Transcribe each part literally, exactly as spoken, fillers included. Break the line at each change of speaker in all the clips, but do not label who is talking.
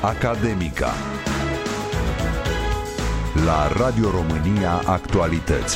Academica la Radio România Actualități.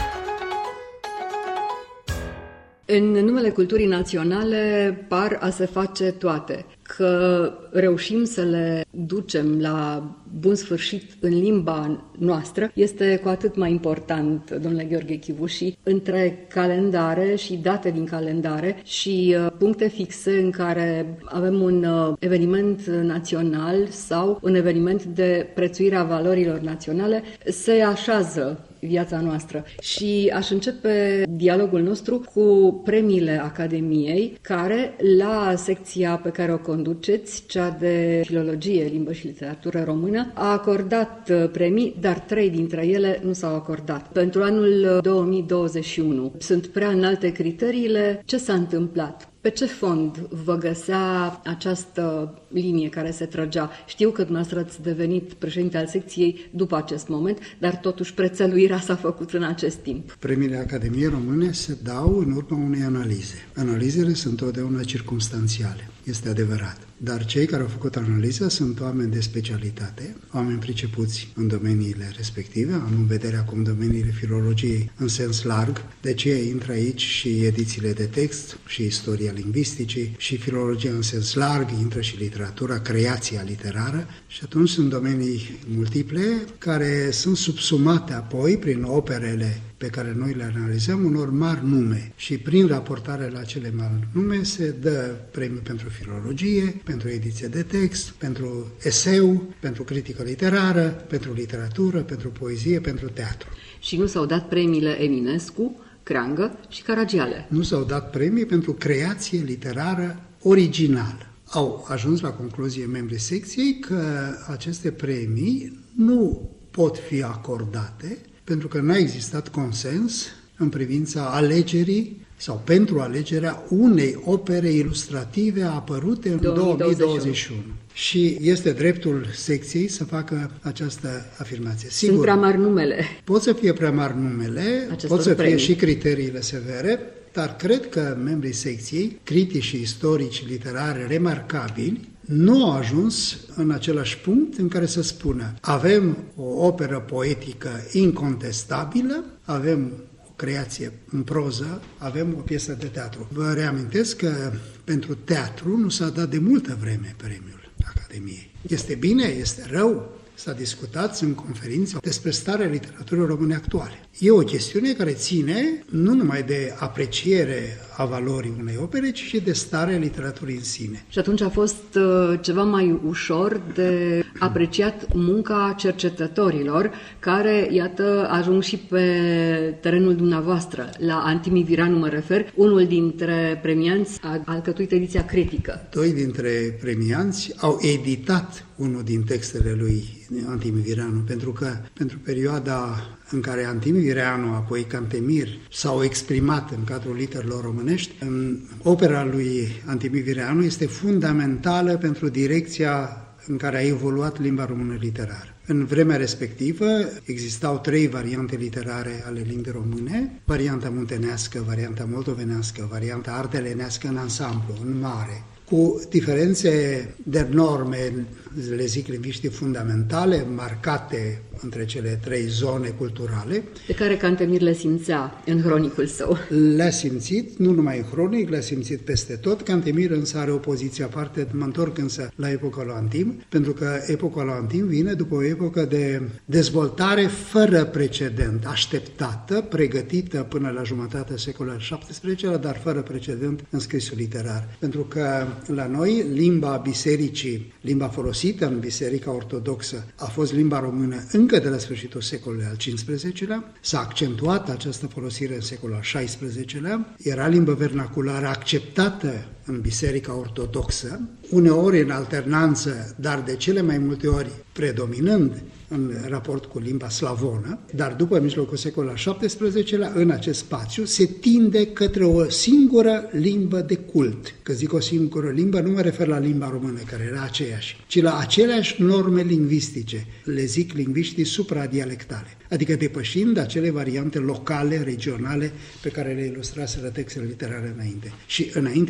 În numele culturii naționale par a se face toate. Că reușim să le ducem la bun sfârșit în limba noastră este cu atât mai important, domnule Gheorghe Chivuși, între calendare și date din calendare și puncte fixe în care avem un eveniment național sau un eveniment de prețuire a valorilor naționale, se așează viața noastră. Și aș începe dialogul nostru cu premiile Academiei, care la secția pe care o conduceți, cea de filologie, limbă și literatură română, a acordat premii, dar trei dintre ele nu s-au acordat. Pentru anul două mii douăzeci și unu sunt prea înalte criteriile. Ce s-a întâmplat? Pe ce fond vă găsea această linie care se trăgea? Știu că dumneavoastră ați devenit președinte al secției după acest moment, dar totuși prețăluirea s-a făcut în acest timp.
Premiile Academiei Române se dau în urma unei analize. Analizele sunt totdeauna circumstanțiale, este adevărat. Dar cei care au făcut analiza sunt oameni de specialitate, oameni pricepuți în domeniile respective. Am în vedere acum domeniile filologiei în sens larg, de ce intră aici și edițiile de text și istoria lingvisticii și filologia în sens larg, intră și literatura, creația literară și atunci sunt domenii multiple care sunt subsumate apoi prin operele pe care noi le analizăm unor mari nume și prin raportare la cele mari nume se dă premiu pentru filologie, pentru ediție de text, pentru eseu, pentru critică literară, pentru literatură, pentru poezie, pentru teatru.
Și nu s-au dat premiile Eminescu, Creangă și Caragiale.
Nu s-au dat premii pentru creație literară originală. Au ajuns la concluzie membrii secției că aceste premii nu pot fi acordate pentru că n-a existat consens în privința alegerii sau pentru alegerea unei opere ilustrative apărute în două mii douăzeci și unu. Și este dreptul secției să facă această afirmație. Sigur,
sunt prea mari numele.
Pot să fie prea mari numele,
acestor
pot să
premii.
fie și criteriile severe, dar cred că membrii secției, critici și istorici literari remarcabili, nu au ajuns în același punct în care să spună avem o operă poetică incontestabilă, avem o creație în proză, avem o piesă de teatru. Vă reamintesc că pentru teatru nu s-a dat de multă vreme premiul Academiei. Este bine, este rău? S-a discutat în conferințe despre starea literaturii române actuale. E o chestiune care ține nu numai de apreciere a valorii unei opere, ci și de starea literaturii în sine.
Și atunci a fost uh, ceva mai ușor de apreciat munca cercetătorilor, care, iată, ajung și pe terenul dumneavoastră. La Antimi Viranu mă refer, unul dintre premianți a alcătuit ediția critică.
Doi dintre premianți au editat unul din textele lui Antimi Viranu, pentru că pentru perioada în care Antimi Viranu, apoi Cantemir, s-au exprimat în cadrul literelor românești, în opera lui Antimi Viranu este fundamentală pentru direcția în care a evoluat limba română literară. În vremea respectivă existau trei variante literare ale limbii române, varianta muntenească, varianta moldovenească, varianta ardelenească în ansamblu, în mare, cu diferențe de norme, le zic lingviștii fundamentale, marcate între cele trei zone culturale.
Pe care Cantemir le simțea în hronicul său.
Le-a simțit, nu numai în hronic, le-a simțit peste tot. Cantemir însă are o poziție aparte, mă întorc însă la epoca lui Antim, pentru că epoca lui Antim vine după o epocă de dezvoltare fără precedent, așteptată, pregătită până la jumătatea secolului al șaptesprezecelea, dar fără precedent în scrisul literar. Pentru că la noi limba bisericii, limba folosită în Biserica Ortodoxă, a fost limba română încă de la sfârșitul secolului al cincisprezecelea, s-a accentuat această folosire în secolul al șaisprezecelea, era limbă vernaculară acceptată în Biserica Ortodoxă, uneori în alternanță, dar de cele mai multe ori predominând în raport cu limba slavonă, dar după mijlocul secolului al șaptesprezecelea, în acest spațiu, se tinde către o singură limbă de cult. Că zic o singură limbă, nu mă refer la limba română, care era aceeași, ci la aceleași norme lingvistice, le zic lingviștii supradialectale, adică depășind acele variante locale, regionale, pe care le ilustraseră textele literare înainte. Și înainte de Antim,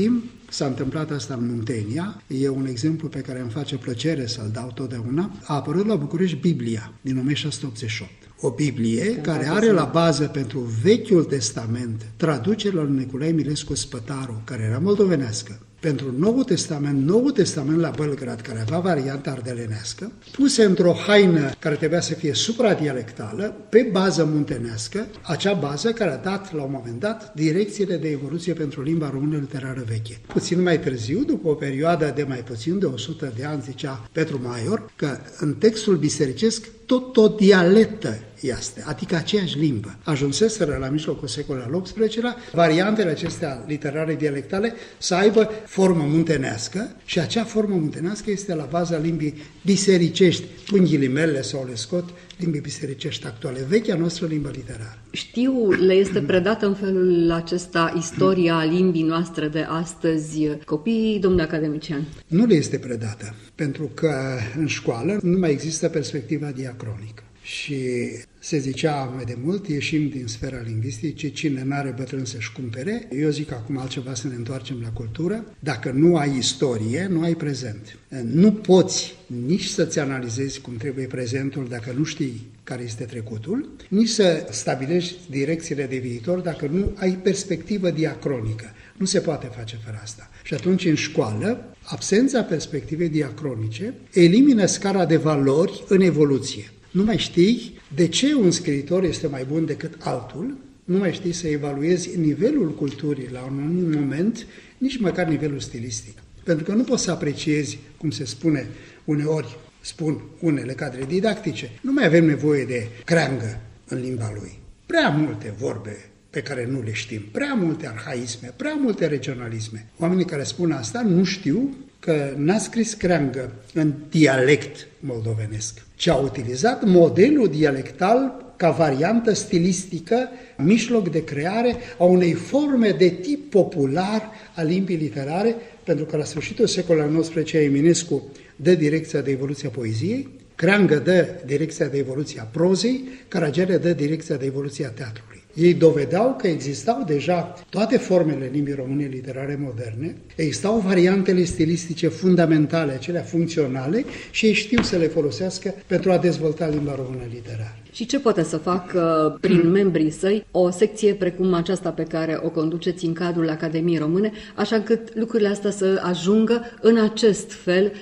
Antim. S-a întâmplat asta în Muntenia, e un exemplu pe care îmi face plăcere să-l dau totdeauna. A apărut la București Biblia din o mie șase sute optzeci și opt. O Biblie care are la bază pentru Vechiul Testament traducerea lui Nicolae Milescu Spătaru, care era moldovenească, pentru Noul Testament, Noul Testament la Belgrad, care avea varianta ardelenească, puse într-o haină care trebuia să fie supradialectală, pe bază muntenească, acea bază care a dat, la un moment dat, direcțiile de evoluție pentru limba română literară veche. Puțin mai târziu, după o perioadă de mai puțin de o sută de ani, zicea Petru Maior, că în textul bisericesc tot o dialectă este, adică aceeași limbă. Ajunseseră la mijlocul secolului al optsprezecelea variantele acestea literare dialectale să aibă formă muntenească și acea formă muntenească este la baza limbii bisericești, pun ghilimele sau le scot, limbii bisericești actuale, vechea noastră limbă literară.
Știu, le este predată în felul acesta istoria limbii noastre de astăzi copiii, domnule academician?
Nu le este predată, pentru că în școală nu mai există perspectiva diacronică. Și se zicea mai de mult, ieșim din sfera lingvisticii, cine n-are bătrân să-și cumpere. Eu zic acum altceva, să ne întoarcem la cultură. Dacă nu ai istorie, nu ai prezent. Nu poți nici să-ți analizezi cum trebuie prezentul dacă nu știi care este trecutul, nici să stabilești direcțiile de viitor dacă nu ai perspectivă diacronică. Nu se poate face fără asta. Și atunci, în școală, absența perspectivei diacronice elimină scara de valori în evoluție. Nu mai știi de ce un scriitor este mai bun decât altul, nu mai știi să evaluezi nivelul culturii la un anumit moment, nici măcar nivelul stilistic. Pentru că nu poți să apreciezi, cum se spune uneori, spun unele cadre didactice, nu mai avem nevoie de creangă în limba lui. Prea multe vorbe pe care nu le știm, prea multe arhaisme, prea multe regionalisme. Oamenii care spun asta nu știu că n-a scris creangă în dialect moldovenesc, ci a utilizat modelul dialectal ca variantă stilistică, mijloc de creare a unei forme de tip popular a limbii literare, pentru că la sfârșitul secolului al nouăsprezecelea Eminescu dă direcția de evoluție a poeziei, Creangă dă direcția de evoluție a prozei, Caragiale dă direcția de evoluție a teatrului. Ei dovedeau că existau deja toate formele limbii române literare moderne, existau variantele stilistice fundamentale, acelea funcționale, și ei știu să le folosească pentru a dezvolta limba română literară.
Și ce poate să facă prin membrii săi o secție precum aceasta pe care o conduceți în cadrul Academiei Române, așa încât lucrurile astea să ajungă în acest fel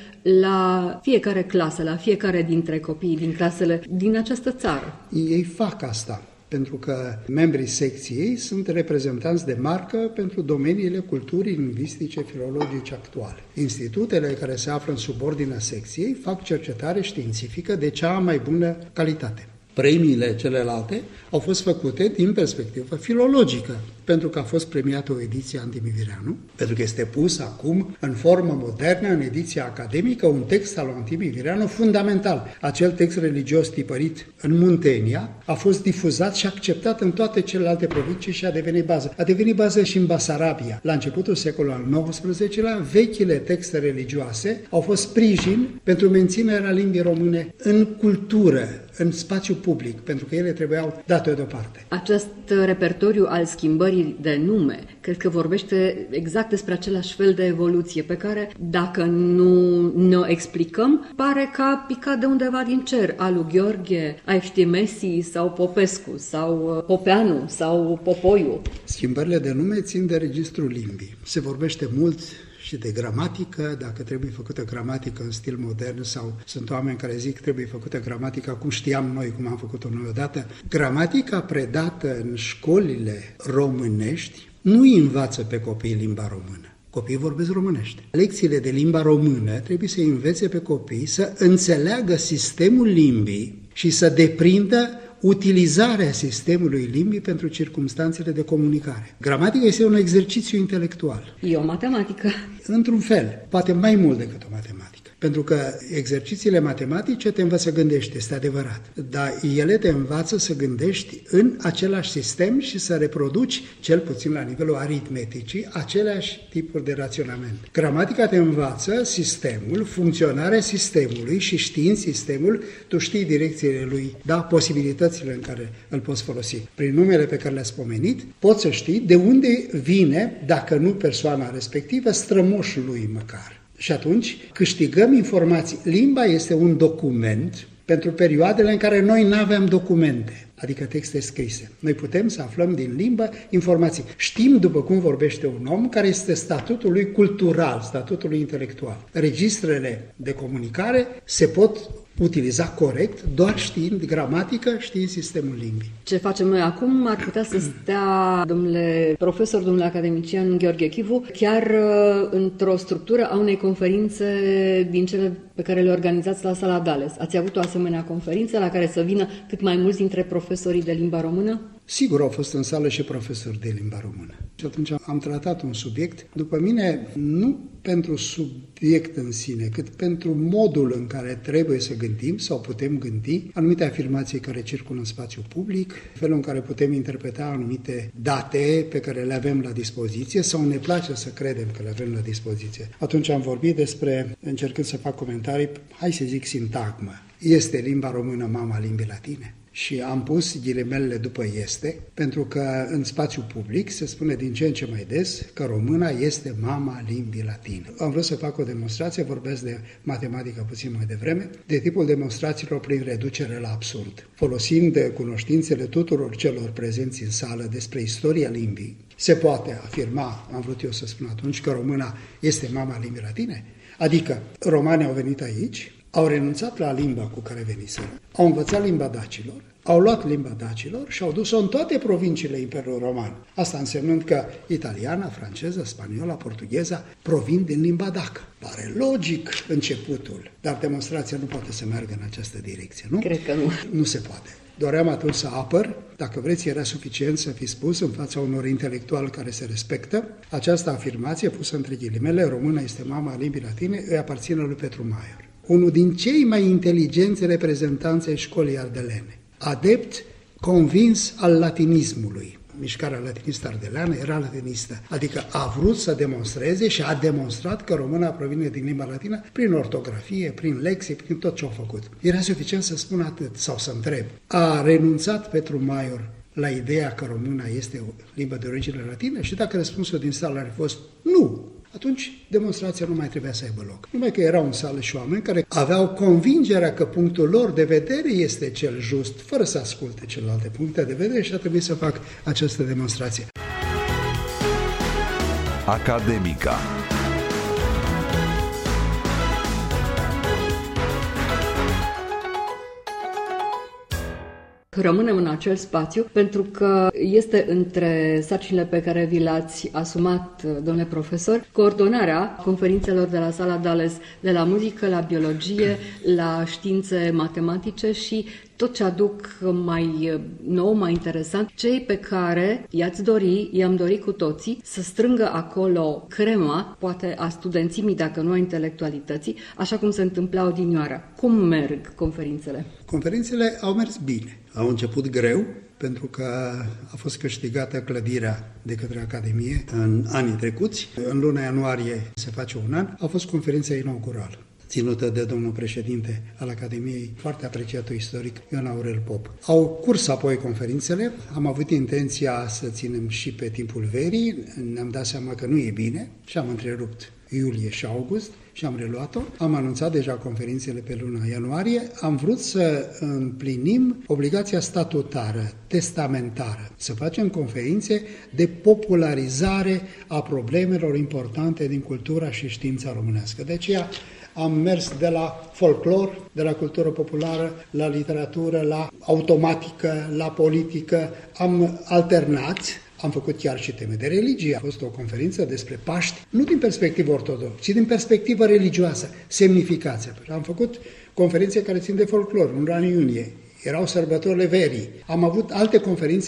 la fiecare clasă, la fiecare dintre copiii din clasele din această țară?
Ei fac asta, pentru că membrii secției sunt reprezentanți de marcă pentru domeniile culturii lingvistice, filologice actuale. Institutele care se află în subordinea secției fac cercetare științifică de cea mai bună calitate. Premiile celelalte au fost făcute din perspectivă filologică, pentru că a fost premiată o ediție Antimivireanu, pentru că este pus acum în formă modernă, în ediția academică, un text al lui Antimivireanu fundamental. Acel text religios tipărit în Muntenia a fost difuzat și acceptat în toate celelalte provincii și a devenit bază. A devenit bază și în Basarabia. La începutul secolului al nouăsprezecelea, vechile texte religioase au fost sprijin pentru menținerea limbii române în cultură, în spațiu public, pentru că ele trebuiau date deoparte.
Acest repertoriu al schimbării de nume, cred că vorbește exact despre același fel de evoluție, pe care, dacă nu ne o explicăm, pare că a picat de undeva din cer, a lui Gheorghe, a Eftimesii sau Popescu, sau Popeanu, sau Popoiu.
Schimbările de nume țin de registrul limbii. Se vorbește mult și de gramatică, dacă trebuie făcută gramatică în stil modern, sau sunt oameni care zic trebuie făcută gramatica cum știam noi, cum am făcut-o noi odată. Gramatica predată în școlile românești nu îi învață pe copii limba română. Copiii vorbesc românește. Lecțiile de limba română trebuie să învețe pe copii să înțeleagă sistemul limbii și să deprindă utilizarea sistemului limbii pentru circumstanțele de comunicare. Gramatica este un exercițiu intelectual.
E o matematică.
Într-un fel, poate mai mult decât o matematică. Pentru că exercițiile matematice te învață să gândești, este adevărat, dar ele te învață să gândești în același sistem și să reproduci, cel puțin la nivelul aritmeticii, aceleași tipuri de raționament. Gramatica te învață sistemul, funcționarea sistemului și știind sistemul, tu știi direcțiile lui, da, posibilitățile în care îl poți folosi. Prin numele pe care le-ați pomenit, poți să știi de unde vine, dacă nu persoana respectivă, strămoșul lui măcar. Și atunci câștigăm informații. Limba este un document pentru perioadele în care noi nu avem documente, adică texte scrise. Noi putem să aflăm din limbă informații. Știm, după cum vorbește un om, care este statutul lui cultural, statutul lui intelectual. Registrele de comunicare se pot utiliza corect, doar știind gramatică, știind sistemul limbii.
Ce facem noi acum ar putea să stea, domnule profesor, domnule academician Gheorghe Chivu, chiar într-o structură a unei conferințe din cele pe care le organizați la Sala Dales. Ați avut o asemenea conferință la care să vină cât mai mulți dintre profesorii de limba română?
Sigur, au fost în sală și profesori de limba română. Și atunci am tratat un subiect, după mine, nu pentru subiect în sine, cât pentru modul în care trebuie să gândim sau putem gândi anumite afirmații care circulă în spațiu public, felul în care putem interpreta anumite date pe care le avem la dispoziție sau ne place să credem că le avem la dispoziție. Atunci am vorbit despre, încercând să fac comentarii, hai să zic sintagmă. Este limba română mama limbii latine? Și am pus ghilimelele după este, pentru că în spațiu public se spune din ce în ce mai des că româna este mama limbii latine. Am vrut să fac o demonstrație, vorbesc de matematică puțin mai devreme, de tipul demonstrațiilor prin reducere la absurd. Folosind cunoștințele tuturor celor prezenți în sală despre istoria limbii, se poate afirma, am vrut eu să spun atunci, că româna este mama limbii latine? Adică romanii au venit aici, au renunțat la limba cu care veniseră, au învățat limba dacilor, au luat limba dacilor și au dus-o în toate provinciile Imperiului Roman. Asta însemnând că italiana, franceză, spaniola, portugheza provin din limba dacă. Pare logic începutul, dar demonstrația nu poate să meargă în această direcție, nu?
Cred că nu.
Nu se poate. Doream atunci să apăr, dacă vreți, era suficient să fi spus în fața unor intelectuali care se respectă, această afirmație pusă între ghilimele, româna este mama limbii latine, îi aparține lui Petru Maior, unul din cei mai inteligenți reprezentanți ai școlii ardelene, adept convins al latinismului. Mișcarea latinistă ardeleană era latinistă, adică a vrut să demonstreze și a demonstrat că româna provine din limba latină prin ortografie, prin lexie, prin tot ce au făcut. Era suficient să spun atât sau să întreb. A renunțat Petru Maior la ideea că româna este o limbă de origine latină? Și dacă răspunsul din sală ar fi fost nu, atunci demonstrația nu mai trebuia să aibă loc. Numai că erau în sală și oameni care aveau convingerea că punctul lor de vedere este cel just, fără să asculte celelalte puncte de vedere, și a trebuit să fac această demonstrație.
Academica.
Rămânem în acel spațiu pentru că este între sarcinile pe care vi le-ați asumat, domnule profesor, coordonarea conferințelor de la Sala Dales, de la muzică, la biologie, la științe matematice și tot ce aduc mai nou, mai interesant, cei pe care i-ați dori, i-am dorit cu toții, să strângă acolo crema, poate a studențimii, dacă nu a intelectualității, așa cum se întâmpla odinioară. Cum merg conferințele?
Conferințele au mers bine. Au început greu, pentru că a fost câștigată clădirea de către Academie în anii trecuți. În luna ianuarie se face un an. A fost conferința inaugurală, ținută de domnul președinte al Academiei, foarte apreciatul istoric, Ion Aurel Pop. Au curs apoi conferințele, am avut intenția să ținem și pe timpul verii, ne-am dat seama că nu e bine și am întrerupt iulie și august și am reluat-o. Am anunțat deja conferințele pe luna ianuarie. Am vrut să împlinim obligația statutară, testamentară, să facem conferințe de popularizare a problemelor importante din cultura și știința românească. De aceea am mers de la folclor, de la cultură populară, la literatură, la automatică, la politică. Am alternat. Am făcut chiar și teme de religie. A fost o conferință despre Paști, nu din perspectivă ortodoxă, ci din perspectivă religioasă, semnificația. Am făcut conferințe care țin de folclor, în luna iunie. Erau sărbătorile verii. Am avut alte conferințe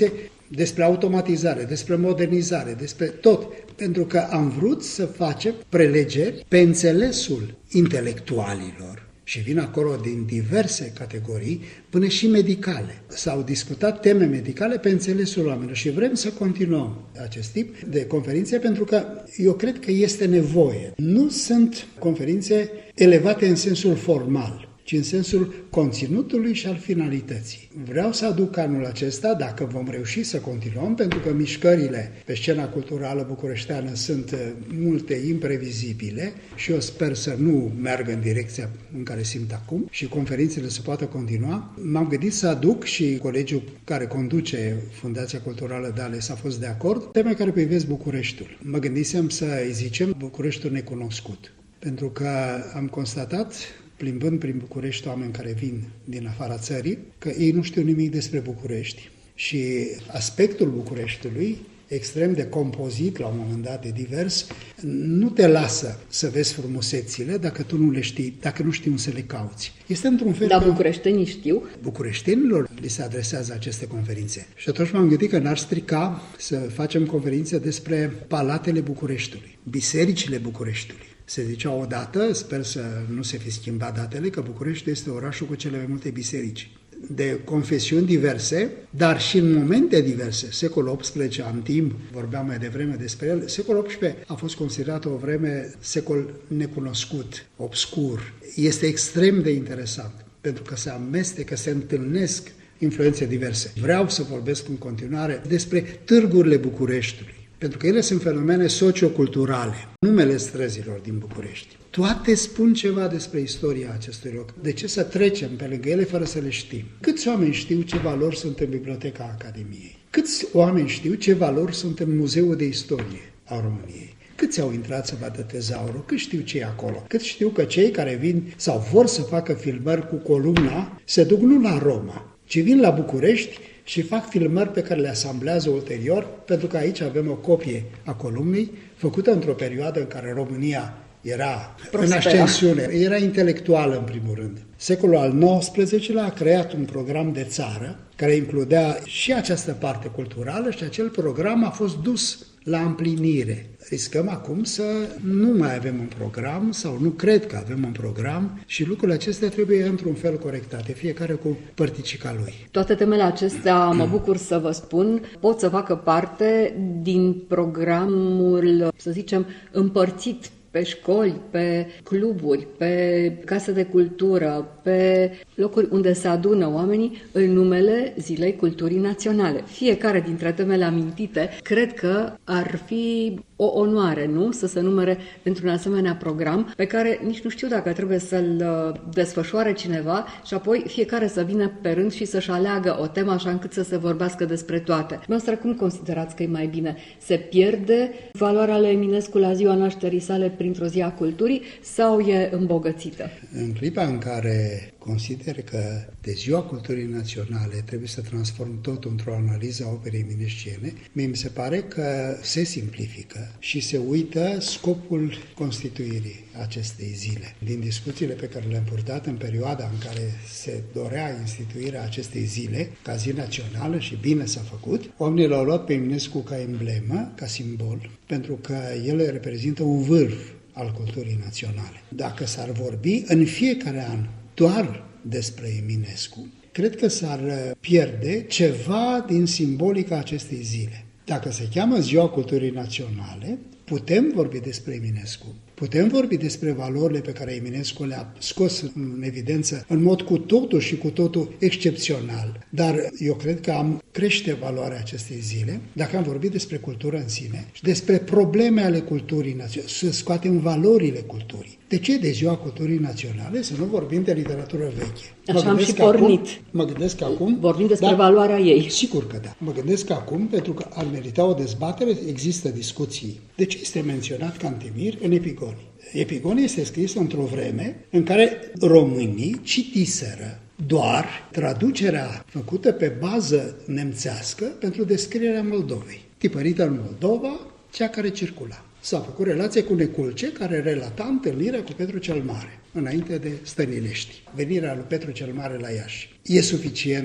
despre automatizare, despre modernizare, despre tot, pentru că am vrut să facem prelegeri pe înțelesul intelectualilor. Și vin acolo din diverse categorii, până și medicale. S-au discutat teme medicale pe înțelesul oamenilor și vrem să continuăm acest tip de conferințe pentru că eu cred că este nevoie. Nu sunt conferințe elevate în sensul formal, ci în sensul conținutului și al finalității. Vreau să aduc anul acesta, dacă vom reuși să continuăm, pentru că mișcările pe scena culturală bucureșteană sunt multe imprevizibile și eu sper să nu meargă în direcția în care simt acum și conferințele să poată continua. M-am gândit să aduc și colegiul care conduce Fundația Culturală Dales a fost de acord, teme care privesc Bucureștiul. Mă gândisem să îi zicem Bucureștiul necunoscut, pentru că am constatat plimbând prin București oameni care vin din afara țării, că ei nu știu nimic despre București. Și aspectul Bucureștiului, extrem de compozit, la un moment dat de divers, nu te lasă să vezi frumusețile dacă tu nu le știi, dacă nu știi unde să le cauți. Este într-un fel...
Dar bucureștenii știu?
Bucureștenilor li se adresează aceste conferințe. Și atunci m-am gândit că n-ar strica să facem conferințe despre palatele Bucureștiului, bisericile Bucureștiului. Se zicea odată, sper să nu se fi schimbat datele, că Bucureștiul este orașul cu cele mai multe biserici, de confesiuni diverse, dar și în momente diverse. Secolul optsprezece, Antim, vorbeam mai devreme despre el, secolul optsprezece a fost considerat o vreme secol necunoscut, obscur. Este extrem de interesant, pentru că se amestecă, se întâlnesc influențe diverse. Vreau să vorbesc în continuare despre târgurile Bucureștiului, pentru că ele sunt fenomene socioculturale, numele străzilor din București. Toate spun ceva despre istoria acestui loc. De ce să trecem pe lângă ele fără să le știm? Câți oameni știu ce valori sunt în Biblioteca Academiei? Câți oameni știu ce valori sunt în Muzeul de Istorie a României? Câți au intrat să vadă tezaurul? Cât știu ce e acolo? Cât știu că cei care vin sau vor să facă filmări cu columna se duc nu la Roma, ci vin la București și fac filmări pe care le asamblează ulterior, pentru că aici avem o copie a columnei, făcută într-o perioadă în care România era Prospera. în ascensiune, era intelectuală în primul rând. Secolul al nouăsprezecelea a creat un program de țară care includea și această parte culturală și acel program a fost dus la împlinire. Riscăm acum să nu mai avem un program sau nu cred că avem un program și lucrurile acestea trebuie într-un fel corectate, fiecare cu părticica lui.
Toate temele acestea, mă bucur să vă spun, pot să facă parte din programul, să zicem, împărțit pe școli, pe cluburi, pe case de cultură, pe locuri unde se adună oamenii în numele Zilei Culturii Naționale. Fiecare dintre temele amintite, cred că ar fi o onoare, nu? Să se numere pentru un asemenea program pe care nici nu știu dacă trebuie să-l desfășoare cineva și apoi fiecare să vină pe rând și să-și aleagă o temă așa încât să se vorbească despre toate. Noastră, cum considerați că e mai bine? Se pierde valoarea lui Eminescu la ziua nașterii sale printr-o zi a culturii sau e îmbogățită?
În clipa în care consider că de Ziua Culturii Naționale trebuie să transform totul într-o analiză a operei eminesciene, mie mi se pare că se simplifică și se uită scopul constituirii acestei zile. Din discuțiile pe care le-am purtat în perioada în care se dorea instituirea acestei zile ca zi națională și bine s-a făcut, oamenii l-au luat pe Eminescu ca emblemă, ca simbol, pentru că el reprezintă un vârf al culturii naționale. Dacă s-ar vorbi în fiecare an doar despre Eminescu, cred că s-ar pierde ceva din simbolica acestei zile. Dacă se cheamă Ziua Culturii Naționale, putem vorbi despre Eminescu, putem vorbi despre valorile pe care Eminescu le-a scos în evidență în mod cu totul și cu totul excepțional. Dar eu cred că am crește valoarea acestei zile dacă am vorbit despre cultură în sine și despre probleme ale culturii naționale, să scoatem valorile culturii. De ce de Ziua Culturii Naționale să nu vorbim de literatură veche?
Așa am și pornit.
Acum, mă gândesc că acum...
Vorbim despre
da,
valoarea ei.
Sigur că da. Mă gândesc că acum, pentru că ar merita o dezbatere, există discuții. De ce este menționat Cantemir în Epigonii? Epigonii este scris într-o vreme în care românii citiseră doar traducerea făcută pe bază nemțească pentru descrierea Moldovei. Tipărită în Moldova, cea care circula. S-a făcut relație cu Neculce, care relata întâlnirea cu Petru cel Mare, înainte de Stănilești, venirea lui Petru cel Mare la Iași. E suficient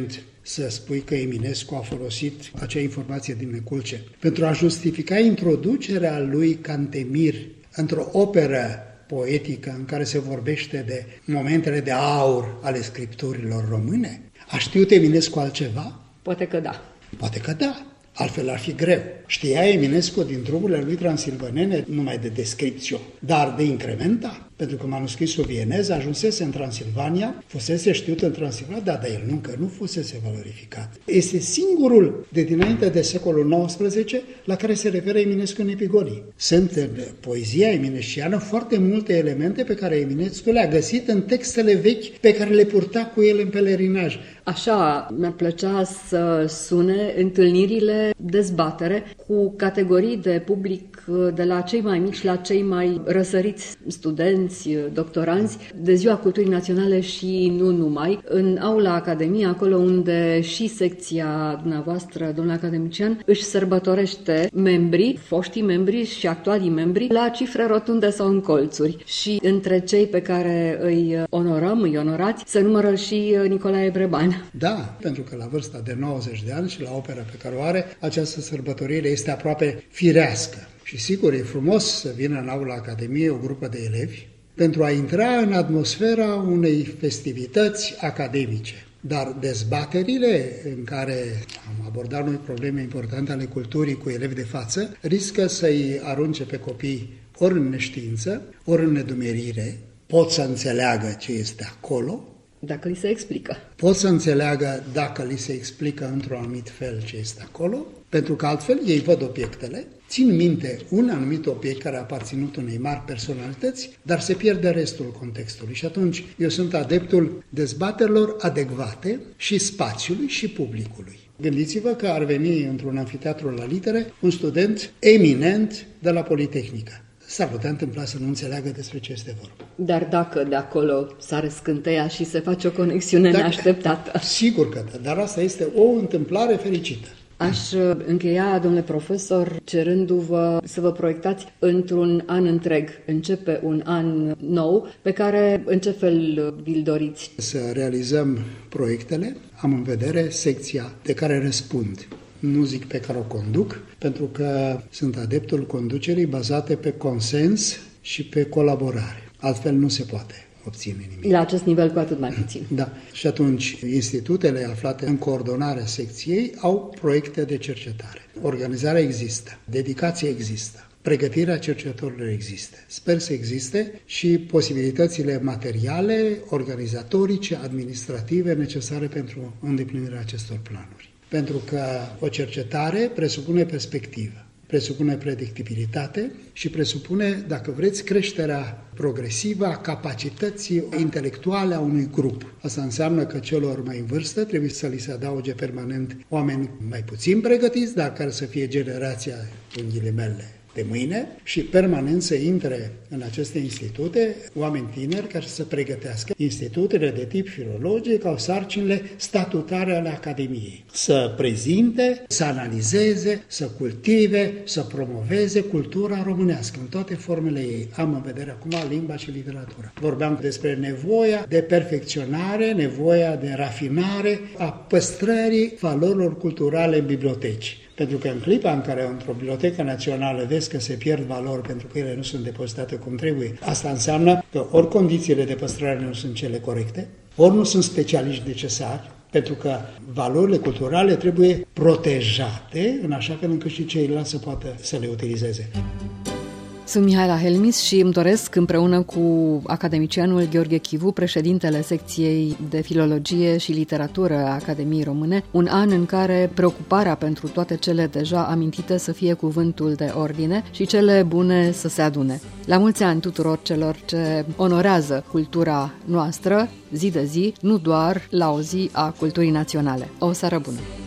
să spui că Eminescu a folosit acea informație din Neculce pentru a justifica introducerea lui Cantemir într-o operă poetică în care se vorbește de momentele de aur ale scripturilor române? A știut Eminescu altceva?
Poate că da.
Poate că da. Altfel ar fi greu. Știa Eminescu din drumurile lui transilvanene numai de descripție, dar de incrementa, pentru că manuscrisul vienez ajunsese în Transilvania, fusese știut în Transilvania, da, dar el încă nu fusese valorificat. Este singurul de dinainte de secolul nouăsprezece la care se referă Eminescu în epigonii. Sunt în poezia eminesciană foarte multe elemente pe care Eminescu le-a găsit în textele vechi pe care le purta cu el în pelerinaj.
Așa mi-ar plăcea să sune întâlnirile dezbatere cu categorii de public, de la cei mai mici la cei mai răsăriți studenți, doctoranți, de Ziua Culturii Naționale și nu numai, în aula Academiei, acolo unde și secția dumneavoastră, domnule academician, își sărbătorește membrii, foștii membri și actualii membri, la cifre rotunde sau în colțuri. Și între cei pe care îi onorăm, îi onorați, se numără și Nicolae Breban.
Da, pentru că la vârsta de nouăzeci de ani și la opera pe care o are, această sărbătorire este aproape firească. Și sigur, e frumos să vină în aula Academiei o grupă de elevi pentru a intra în atmosfera unei festivități academice. Dar dezbaterile în care am abordat noi probleme importante ale culturii cu elevi de față riscă să-i arunce pe copii ori în neștiință, ori în nedumerire. Pot să înțeleagă ce este acolo,
dacă li se explică.
Pot să înțeleagă dacă li se explică într-un anumit fel ce este acolo, pentru că altfel ei văd obiectele, țin minte un anumit obiect care a aparținut unei mari personalități, dar se pierde restul contextului. Și atunci eu sunt adeptul dezbaterilor adecvate și spațiului și publicului. Gândiți-vă că ar veni într-un anfiteatru la litere un student eminent de la Politehnică. S-ar putea întâmpla să nu înțeleagă despre ce este vorba.
Dar dacă de acolo sare scânteia și se face o conexiune dacă, neașteptată.
Sigur că da, dar asta este o întâmplare fericită.
Aș încheia, domnule profesor, cerându-vă să vă proiectați într-un an întreg. Începe un an nou, pe care în ce fel vi-l doriți?
Să realizăm proiectele, am în vedere secția de care răspund. Nu zic pe care o conduc, pentru că sunt adeptul conducerii bazate pe consens și pe colaborare. Altfel nu se poate obține nimic.
La acest nivel cu atât mai puțin.
Da. Și atunci institutele aflate în coordonarea secției au proiecte de cercetare. Organizarea există, dedicația există, pregătirea cercetătorilor există. Sper să existe și posibilitățile materiale, organizatorice, administrative necesare pentru îndeplinirea acestor planuri. Pentru că o cercetare presupune perspectivă, presupune predictibilitate și presupune, dacă vreți, creșterea progresivă a capacității intelectuale a unui grup. Asta înseamnă că celor mai în vârstă trebuie să li se adauge permanent oameni mai puțin pregătiți, dar care să fie generația, în ghilimele, de mâine și permanent să intre în aceste institute oameni tineri care să pregătească. Institutele de tip filologic au sarcinile statutare ale Academiei. Să prezinte, să analizeze, să cultive, să promoveze cultura românească în toate formele ei. Am în vedere acum limba și literatura. Vorbeam despre nevoia de perfecționare, nevoia de rafinare a păstrării valorilor culturale în biblioteci. Pentru că în clipa în care într-o bibliotecă națională vezi că se pierd valori pentru că ele nu sunt depozitate cum trebuie, asta înseamnă că ori condițiile de păstrare nu sunt cele corecte, ori nu sunt specialiști necesari, pentru că valorile culturale trebuie protejate în așa fel încât și ceilalți să poată să le utilizeze.
Sunt Mihaela Helmis și îmi doresc împreună cu academicianul Gheorghe Chivu, președintele secției de filologie și literatură a Academiei Române, un an în care preocuparea pentru toate cele deja amintite să fie cuvântul de ordine și cele bune să se adune. La mulți ani tuturor celor ce onorează cultura noastră zi de zi, nu doar la o zi a culturii naționale. O seară bună!